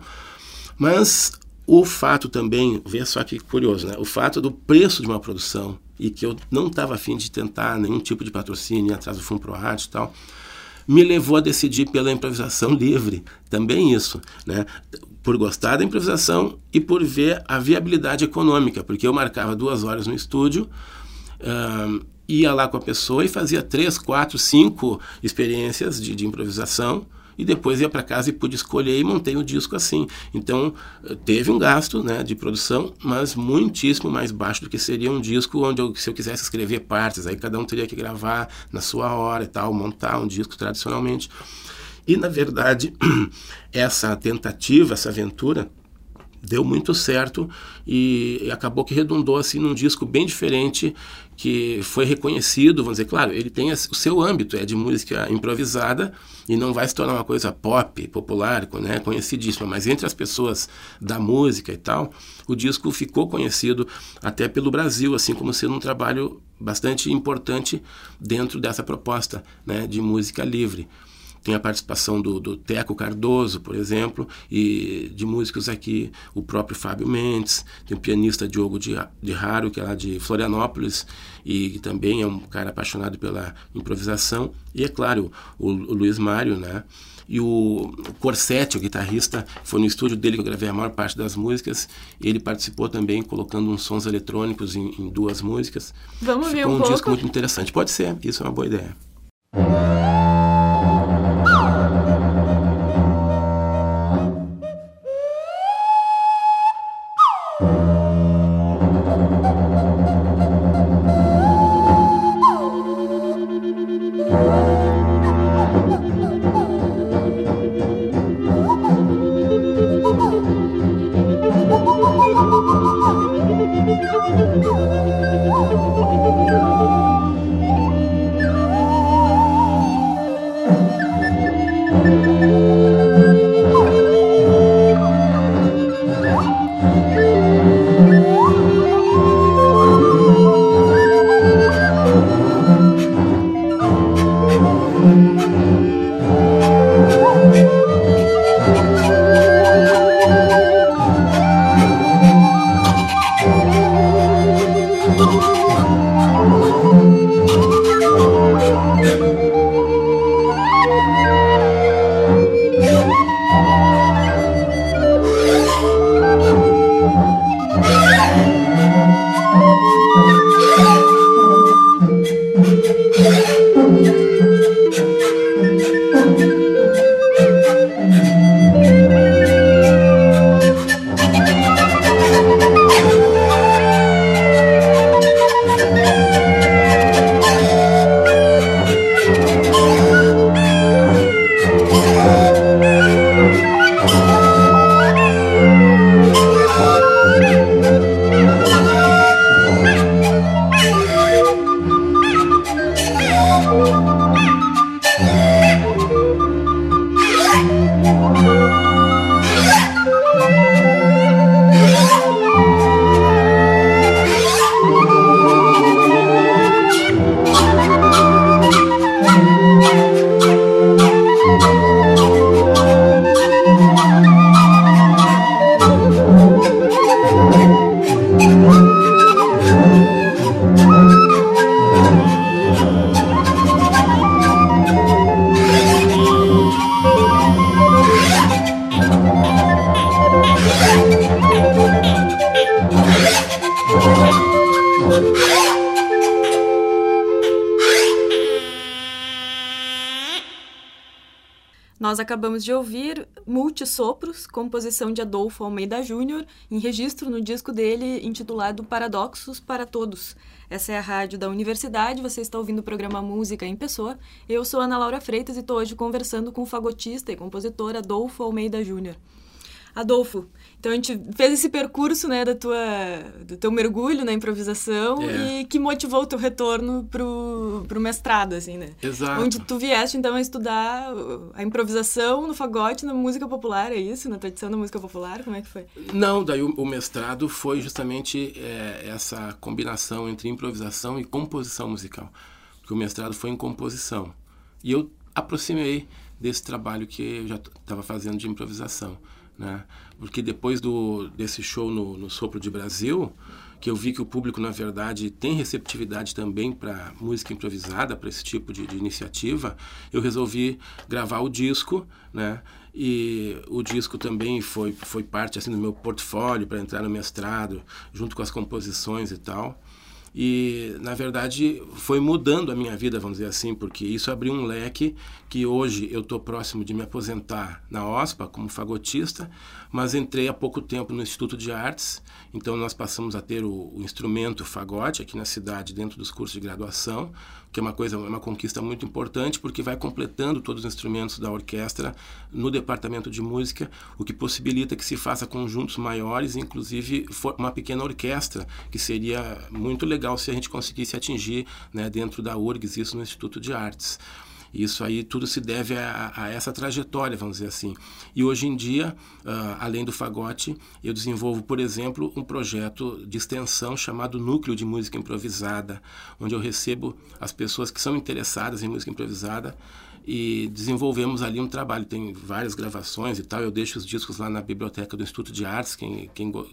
Mas o fato também, vê só que curioso, né? O fato do preço de uma produção e que eu não estava a fim de tentar nenhum tipo de patrocínio atrás do FunProArt e tal, me levou a decidir pela improvisação livre. Também isso, né? Por gostar da improvisação e por ver a viabilidade econômica, porque eu marcava 2 horas no estúdio, ia lá com a pessoa e fazia 3, 4, 5 experiências de improvisação, e depois ia para casa e pude escolher e montei o disco assim. Então, teve um gasto, né, de produção, mas muitíssimo mais baixo do que seria um disco onde se eu quisesse escrever partes, aí cada um teria que gravar na sua hora e tal, montar um disco tradicionalmente. E, na verdade, essa tentativa, essa aventura, deu muito certo e acabou que redundou assim num disco bem diferente, que foi reconhecido, vamos dizer, claro, ele tem o seu âmbito, é de música improvisada e não vai se tornar uma coisa pop, popular, né, conhecidíssima, mas entre as pessoas da música e tal, o disco ficou conhecido até pelo Brasil, assim como sendo um trabalho bastante importante dentro dessa proposta, né, de música livre. Tem a participação do Teco Cardoso, por exemplo, e de músicos aqui, o próprio Fábio Mendes, tem o pianista Diogo de Raro, que é lá de Florianópolis, e também é um cara apaixonado pela improvisação, e é claro, o Luiz Mário, né? E o Corsetti, o guitarrista, foi no estúdio dele que eu gravei a maior parte das músicas, e ele participou também colocando uns sons eletrônicos em 2 músicas. Vamos ver um pouco? Ficou um disco muito interessante. Pode ser, isso é uma boa ideia. Nós acabamos de ouvir Multissopros, composição de Adolfo Almeida Júnior, em registro no disco dele intitulado Paradoxos para Todos. Essa é a rádio da universidade, você está ouvindo o programa Música em Pessoa. Eu sou Ana Laura Freitas e estou hoje conversando com o fagotista e compositor Adolfo Almeida Júnior. Adolfo, então a gente fez esse percurso, né, do teu mergulho na improvisação e que motivou o teu retorno pro mestrado, assim, né? Exato. Onde tu vieste, então, a estudar a improvisação no fagote, na música popular, é isso? Na tradição da música popular? Como é que foi? Não, daí o mestrado foi justamente essa combinação entre improvisação e composição musical. Porque o mestrado foi em composição. E eu aproximei desse trabalho que eu já estava fazendo de improvisação. Né? Porque depois desse show no Sopro de Brasil, que eu vi que o público, na verdade, tem receptividade também para música improvisada, para esse tipo de iniciativa, eu resolvi gravar o disco, né? E o disco também foi parte assim, do meu portfólio para entrar no mestrado, junto com as composições e tal. E, na verdade, foi mudando a minha vida, vamos dizer assim, porque isso abriu um leque que hoje eu estou próximo de me aposentar na OSPA como fagotista, mas entrei há pouco tempo no Instituto de Artes, então nós passamos a ter o instrumento fagote aqui na cidade, dentro dos cursos de graduação, que é uma conquista muito importante, porque vai completando todos os instrumentos da orquestra no departamento de música, o que possibilita que se faça conjuntos maiores, inclusive uma pequena orquestra, que seria muito legal se a gente conseguisse atingir, né, dentro da URGS, isso no Instituto de Artes. Isso aí tudo se deve a essa trajetória, vamos dizer assim. E hoje em dia, além do fagote, eu desenvolvo, por exemplo, um projeto de extensão chamado Núcleo de Música Improvisada, onde eu recebo as pessoas que são interessadas em música improvisada e desenvolvemos ali um trabalho. Tem várias gravações e tal, eu deixo os discos lá na biblioteca do Instituto de Artes, quem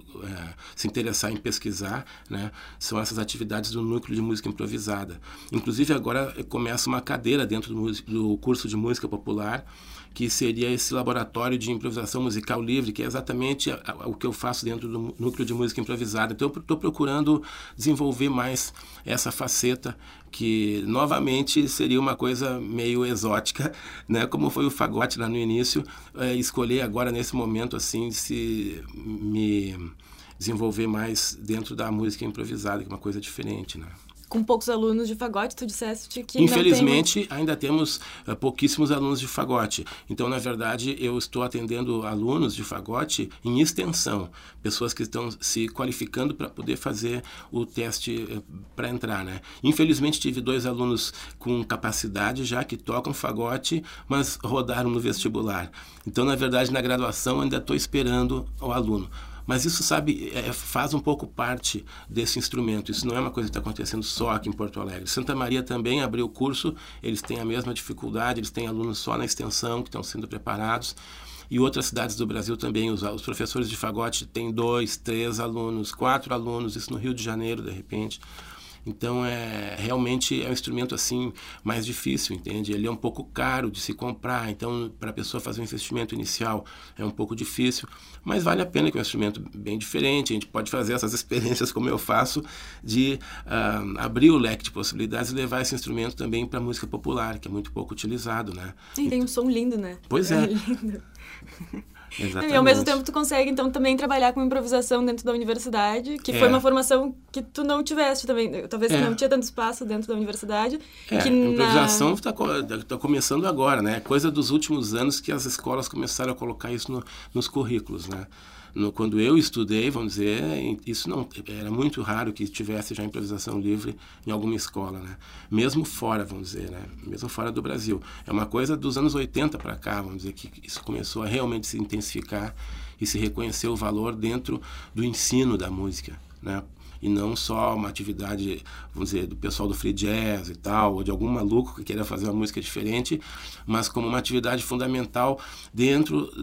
se interessar em pesquisar, né, são essas atividades do Núcleo de Música Improvisada. Inclusive agora começa uma cadeira dentro do curso de música popular, que seria esse laboratório de improvisação musical livre, que é exatamente o que eu faço dentro do Núcleo de Música Improvisada. Então eu estou procurando desenvolver mais essa faceta, que novamente seria uma coisa meio exótica, né? Como foi o fagote lá no início, escolher agora nesse momento assim se me desenvolver mais dentro da música improvisada, que é uma coisa diferente, né? Com poucos alunos de fagote, tu disseste que infelizmente, ainda temos pouquíssimos alunos de fagote. Então, na verdade, eu estou atendendo alunos de fagote em extensão. Pessoas que estão se qualificando para poder fazer o teste para entrar, né? Infelizmente, tive 2 alunos com capacidade já que tocam fagote, mas rodaram no vestibular. Então, na verdade, na graduação, ainda estou esperando o aluno. Mas isso, sabe, faz um pouco parte desse instrumento. Isso não é uma coisa que está acontecendo só aqui em Porto Alegre. Santa Maria também abriu o curso, eles têm a mesma dificuldade, eles têm alunos só na extensão que estão sendo preparados. E outras cidades do Brasil também, os professores de fagote têm 2, 3 alunos, 4 alunos, isso no Rio de Janeiro, de repente. Então, realmente é um instrumento assim mais difícil, entende? Ele é um pouco caro de se comprar, então para a pessoa fazer um investimento inicial é um pouco difícil, mas vale a pena, que é um instrumento bem diferente. A gente pode fazer essas experiências como eu faço, de abrir o leque de possibilidades e levar esse instrumento também para a música popular, que é muito pouco utilizado, né? E tem um som lindo, né? Pois é. Lindo. Exatamente. E ao mesmo tempo tu consegue então também trabalhar com improvisação dentro da universidade, que foi uma formação que tu não tiveste também, talvez não tinha tanto espaço dentro da universidade. Que a improvisação está começando agora, né? Coisa dos últimos anos que as escolas começaram a colocar isso nos currículos, né? Quando eu estudei, vamos dizer, isso não era muito raro que tivesse já improvisação livre em alguma escola, né? Mesmo fora, vamos dizer, né? Mesmo fora do Brasil. É uma coisa dos anos 80 para cá, vamos dizer, que isso começou a realmente se intensificar e se reconhecer o valor dentro do ensino da música, né? E não só uma atividade, vamos dizer, do pessoal do free jazz e tal, ou de algum maluco que queira fazer uma música diferente, mas como uma atividade fundamental dentro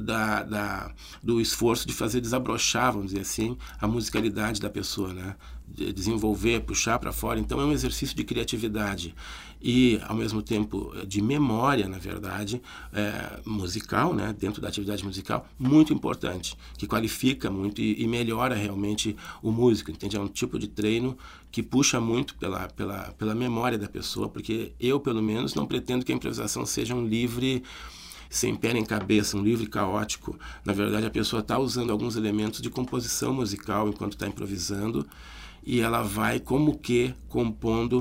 do esforço de fazer desabrochar, vamos dizer assim, a musicalidade da pessoa, né? De desenvolver, puxar para fora. Então é um exercício de criatividade e, ao mesmo tempo, de memória, na verdade, musical, né? Dentro da atividade musical, muito importante, que qualifica muito e melhora realmente o músico, entende? É um tipo de treino que puxa muito pela memória da pessoa, porque eu, pelo menos, não pretendo que a improvisação seja um livre sem pé nem cabeça, um livro caótico. Na verdade, a pessoa está usando alguns elementos de composição musical enquanto está improvisando, e ela vai como que compondo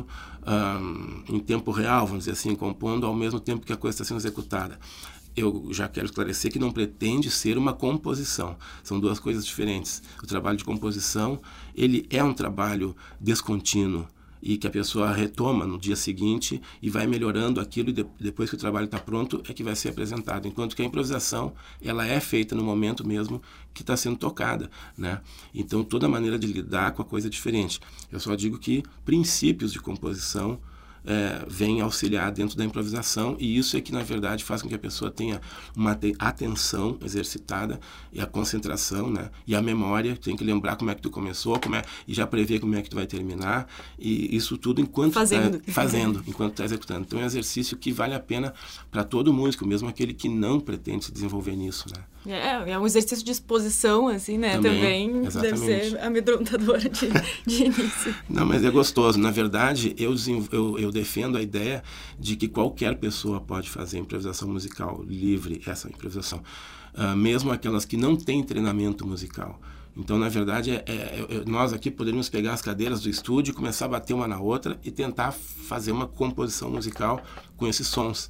em tempo real, vamos dizer assim, compondo ao mesmo tempo que a coisa está sendo executada. Eu já quero esclarecer que não pretende ser uma composição. São duas coisas diferentes. O trabalho de composição, ele é um trabalho descontínuo e que a pessoa retoma no dia seguinte e vai melhorando aquilo, e depois que o trabalho está pronto é que vai ser apresentado. Enquanto que a improvisação, ela é feita no momento mesmo que está sendo tocada, né? Então, toda maneira de lidar com a coisa é diferente. Eu só digo que princípios de composição vem auxiliar dentro da improvisação, e isso é que, na verdade, faz com que a pessoa tenha uma atenção exercitada, e a concentração, né? E a memória, tem que lembrar como é que tu começou, e já prever como é que tu vai terminar, e isso tudo enquanto fazendo, enquanto tu tá executando. Então é um exercício que vale a pena para todo músico, mesmo aquele que não pretende se desenvolver nisso, né? É um exercício de exposição, assim, né? Também deve ser amedrontador de início. Não, mas é gostoso. Na verdade, eu defendo a ideia de que qualquer pessoa pode fazer improvisação musical livre, essa improvisação. Mesmo aquelas que não têm treinamento musical. Então, na verdade, nós aqui poderíamos pegar as cadeiras do estúdio, começar a bater uma na outra e tentar fazer uma composição musical com esses sons,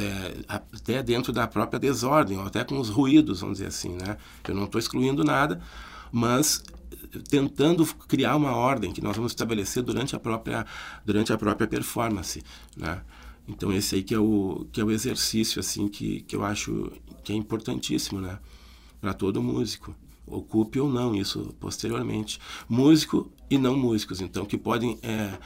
até dentro da própria desordem, ou até com os ruídos, vamos dizer assim, né? Eu não estou excluindo nada, mas tentando criar uma ordem que nós vamos estabelecer durante a própria performance, né? Então, esse aí que é o exercício, assim, que eu acho que é importantíssimo, né? Para todo músico. Ocupe ou não isso posteriormente. Músico e não músicos, então, que podem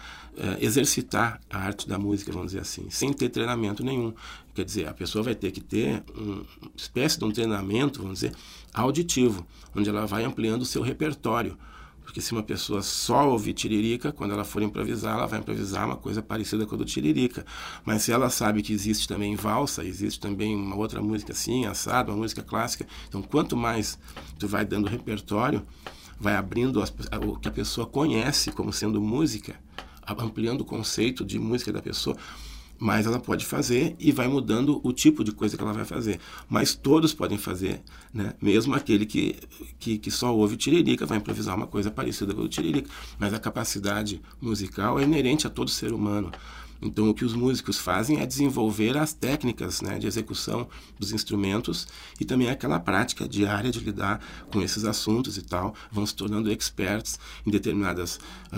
exercitar a arte da música, vamos dizer assim, sem ter treinamento nenhum. Quer dizer, a pessoa vai ter que ter uma espécie de um treinamento, vamos dizer, auditivo, onde ela vai ampliando o seu repertório. Porque se uma pessoa só ouvir Tiririca, quando ela for improvisar, ela vai improvisar uma coisa parecida com a do Tiririca. Mas se ela sabe que existe também valsa, existe também uma outra música assim, assado, uma música clássica, então quanto mais tu vai dando repertório, vai abrindo o que a pessoa conhece como sendo música, ampliando o conceito de música da pessoa, mais ela pode fazer e vai mudando o tipo de coisa que ela vai fazer. Mas todos podem fazer, né? Mesmo aquele que só ouve Tiririca vai improvisar uma coisa parecida com o Tiririca. Mas a capacidade musical é inerente a todo ser humano. Então, o que os músicos fazem é desenvolver as técnicas, né, de execução dos instrumentos e também aquela prática diária de lidar com esses assuntos e tal. Vão se tornando experts em determinadas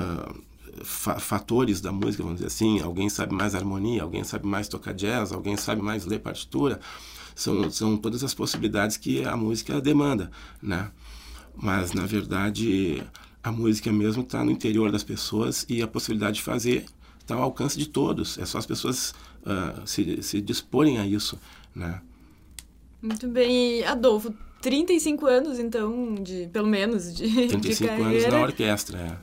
fatores da música, vamos dizer assim. Alguém sabe mais harmonia, alguém sabe mais tocar jazz, alguém sabe mais ler partitura. São todas as possibilidades que a música demanda, né? Mas, na verdade, a música mesmo está no interior das pessoas e a possibilidade de fazer está ao alcance de todos. É só as pessoas se disporem a isso, né? Muito bem. E, Adolfo, 35 anos, então, pelo menos, de 35 carreira. anos na orquestra,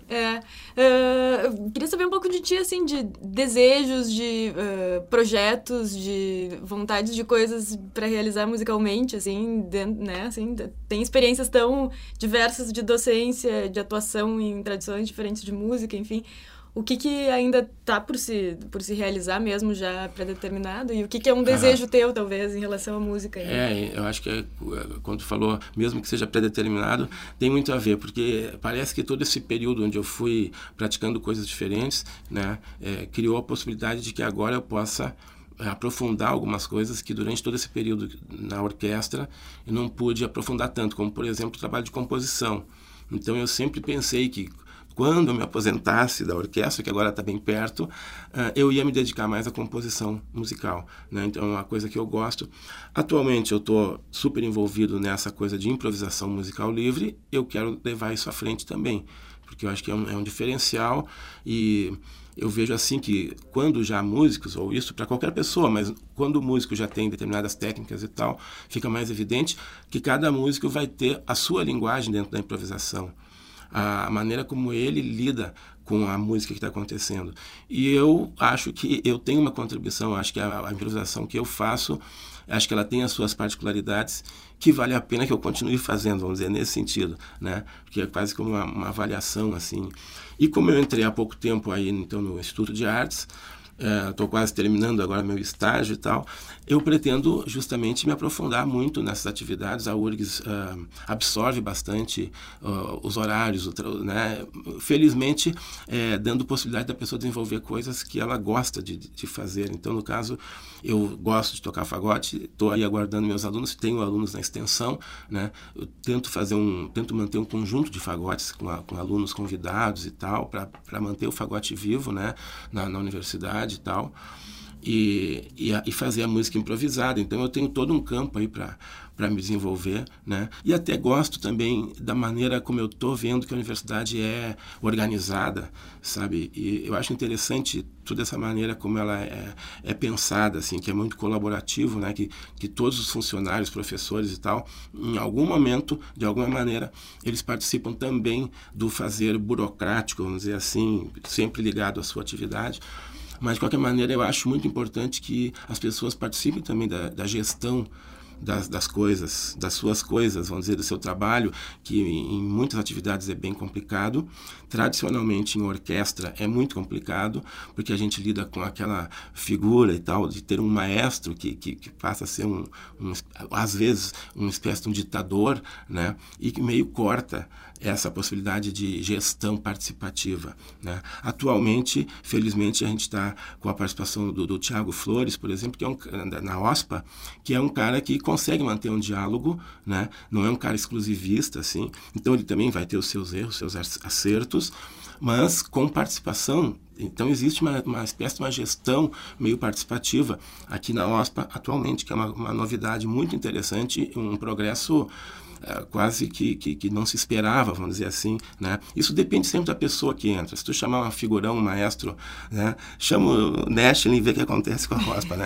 queria saber um pouco de ti, assim, de desejos, de projetos, de vontades de coisas para realizar musicalmente, assim, né? Assim, tem experiências tão diversas de docência, de atuação em tradições diferentes de música, enfim. O que ainda está por se realizar mesmo já pré-determinado? E o que é um desejo teu, talvez, em relação à música? Eu acho que quando tu falou, mesmo que seja pré-determinado, tem muito a ver, porque parece que todo esse período onde eu fui praticando coisas diferentes, né, criou a possibilidade de que agora eu possa aprofundar algumas coisas que durante todo esse período na orquestra eu não pude aprofundar tanto, como, por exemplo, o trabalho de composição. Então, eu sempre pensei que quando eu me aposentasse da orquestra, que agora está bem perto, eu ia me dedicar mais à composição musical, né? Então, é uma coisa que eu gosto. Atualmente, eu estou super envolvido nessa coisa de improvisação musical livre. Eu quero levar isso à frente também, porque eu acho que é um diferencial, e eu vejo assim que quando já músicos, ou isso para qualquer pessoa, mas quando o músico já tem determinadas técnicas e tal, fica mais evidente que cada músico vai ter a sua linguagem dentro da improvisação, a maneira como ele lida com a música que está acontecendo. E eu acho que eu tenho uma contribuição, acho que a improvisação que eu faço, acho que ela tem as suas particularidades que vale a pena que eu continue fazendo, vamos dizer, nesse sentido, né? Porque é quase como uma avaliação, assim. E como eu entrei há pouco tempo aí, então, no Instituto de Artes, estou quase terminando agora meu estágio e tal, eu pretendo justamente me aprofundar muito nessas atividades. A URGS absorve bastante os horários, né? Felizmente, dando possibilidade da pessoa desenvolver coisas que ela gosta de fazer. Então, no caso, eu gosto de tocar fagote, estou aí aguardando meus alunos, tenho alunos na extensão, né? Eu tento manter um conjunto de fagotes com alunos convidados e tal, para manter o fagote vivo, né? na universidade e tal, e fazer a música improvisada. Então eu tenho todo um campo aí para me desenvolver, né? E até gosto também da maneira como eu estou vendo que a universidade é organizada, sabe? E eu acho interessante toda essa maneira como ela é pensada, assim, que é muito colaborativo, né? Que todos os funcionários, professores e tal, em algum momento, de alguma maneira, eles participam também do fazer burocrático, vamos dizer assim, sempre ligado à sua atividade. Mas, de qualquer maneira, eu acho muito importante que as pessoas participem também da gestão das coisas, das suas coisas, vamos dizer, do seu trabalho, que em muitas atividades é bem complicado. Tradicionalmente, em orquestra, é muito complicado, porque a gente lida com aquela figura e tal, de ter um maestro que passa a ser, às vezes, uma espécie de um ditador, né? E que meio corta essa possibilidade de gestão participativa, né? Atualmente, felizmente, a gente está com a participação do Thiago Flores, por exemplo, que é na OSPA, que é um cara que consegue manter um diálogo, né? Não é um cara exclusivista, assim. Então, ele também vai ter os seus erros, seus acertos, mas com participação. Então, existe uma espécie de uma gestão meio participativa aqui na OSPA atualmente, que é uma novidade muito interessante, um progresso quase que não se esperava, vamos dizer assim, né? Isso depende sempre da pessoa que entra. Se tu chamar um figurão, um maestro, né? Chama o Nestlé e vê o que acontece com a OSPA, né?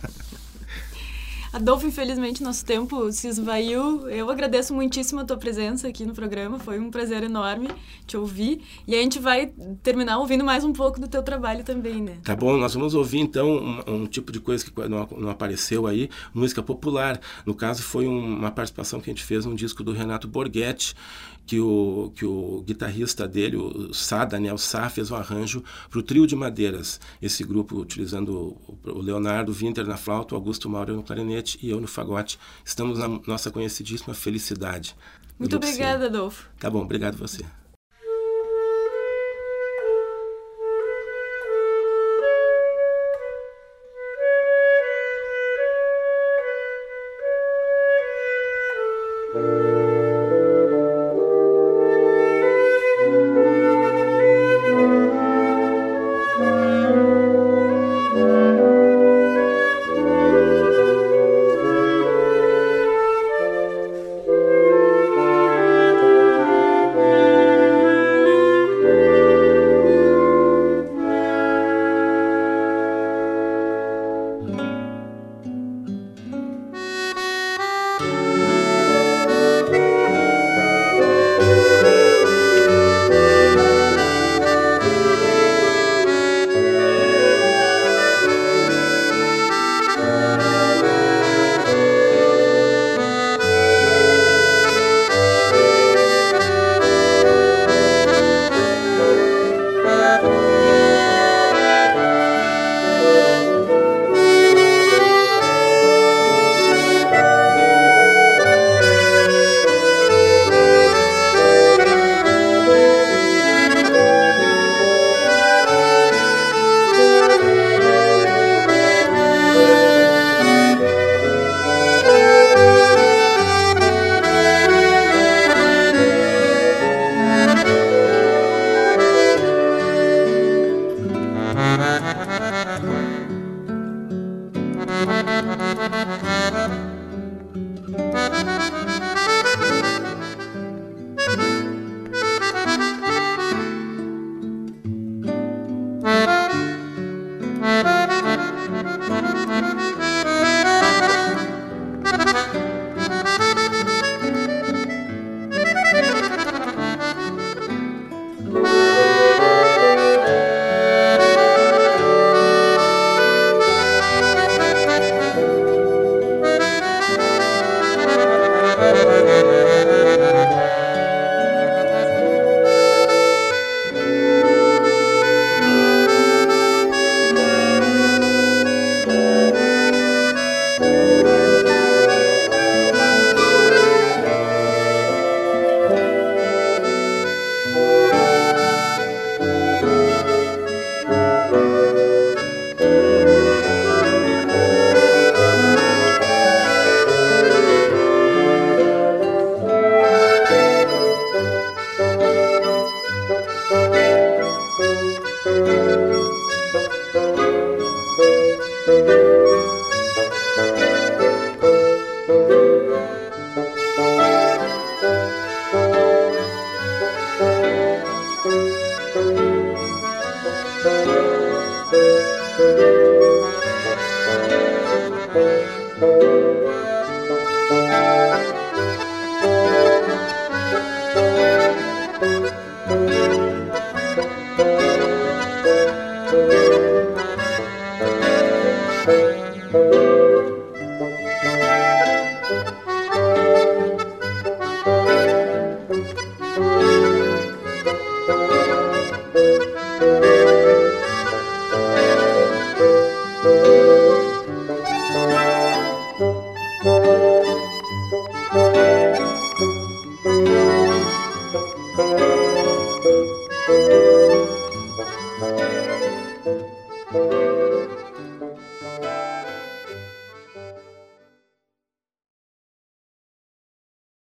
Adolfo, infelizmente nosso tempo se esvaiu. Eu agradeço muitíssimo a tua presença aqui no programa, foi um prazer enorme te ouvir. E a gente vai terminar ouvindo mais um pouco do teu trabalho também, né? Tá bom, nós vamos ouvir então um tipo de coisa que não apareceu aí, música popular. No caso foi uma participação que a gente fez num disco do Renato Borghetti, que o guitarrista dele, o Daniel Sá, fez um arranjo para o Trio de Madeiras. Esse grupo utilizando o Leonardo Winter na flauta, o Augusto Mauro no clarinete e eu no fagote. Estamos na nossa conhecidíssima Felicidade. Muito obrigada, Adolfo. Tá bom, obrigado você.